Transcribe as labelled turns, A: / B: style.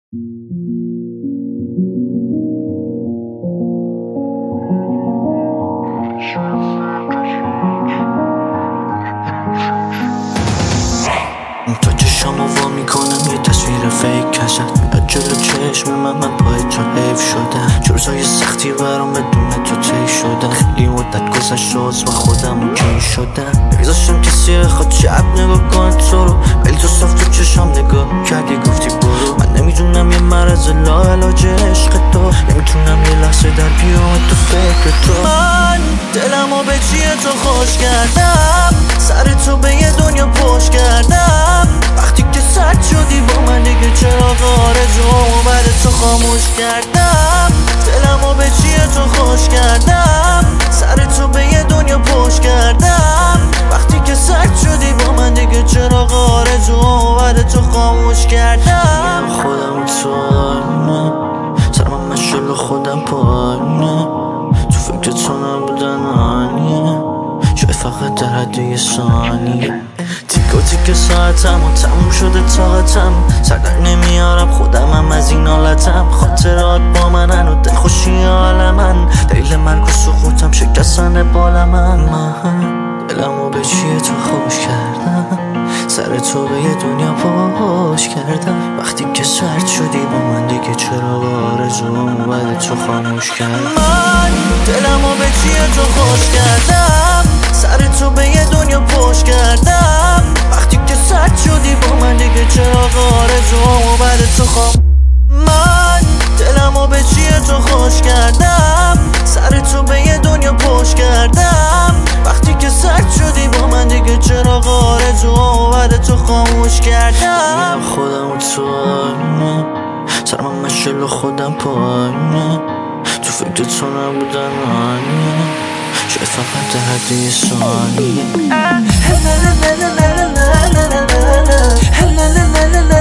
A: تا چشامو وا میکنم یه تصویر فیک کشد میاد جلو چشم من پای تو حیف شدم. چه روزای سختی برام بدون تو طی شدم. خیلی مدت گذشت و خودم کی شدم. نمیذاشتم کسی بخواد شب نگاه کنه تو رو، ولی تو صاف تو چشام نگاه کردی گفتی برو. من نمیدونم یه مرض لاعلاج عشق تو، نمیتونم یه لحظه در بیام تو فکر تو. من دلمو به چیه تو خوش کردم، سر تو به یه دنیا پشت کردم. وقتی که سرد شدی با من دیگه چراغ آرزوامو بعد تو خاموش کردم. دلمو به چیه تو خوش کردم، سر تو به یه دنیا پشت کردم. وقتی که سرد شدی با من دیگه چراغ آرزوامو بعد تو خاموش کردم. خودم تو آینه سر من مشغول خودم پایینه، تو فکر تو نبودن آنیه، شاید فقط در حد یه ثانیه. تیکو تیک ساعتم و تموم شده طاقتم، سر در نمیارم خودمم از این حالتم. خاطرات با منن و دلخوشی حال من، دلیل مرگ و سقوطم شکستن بال من دلمو به چیه تو خوش کردم، سر تو به یه دنیا پاش کردم. وقتی که سرد شدی با من دیگه چرا آرزوامو بعد تو خاموش کردم. من دلمو به چیه تو خوش کردم، سر تو به یه دنیا پشت کردم. وقتی که سرد شدی با من دیگه چرا آرزوامو بعد تو من دلمو به چیه تو خوش کردم، سر تو به یه دنیا پشت کردم. وقتی که سرد شدی با من دیگه چرا آرزوامو بعد تو خاموش کردم. خودم تو آینه سر من مشغول خودم پایینه، تو فکر تو نبودن آنیه، شاید فقط در حد یه ثانیه.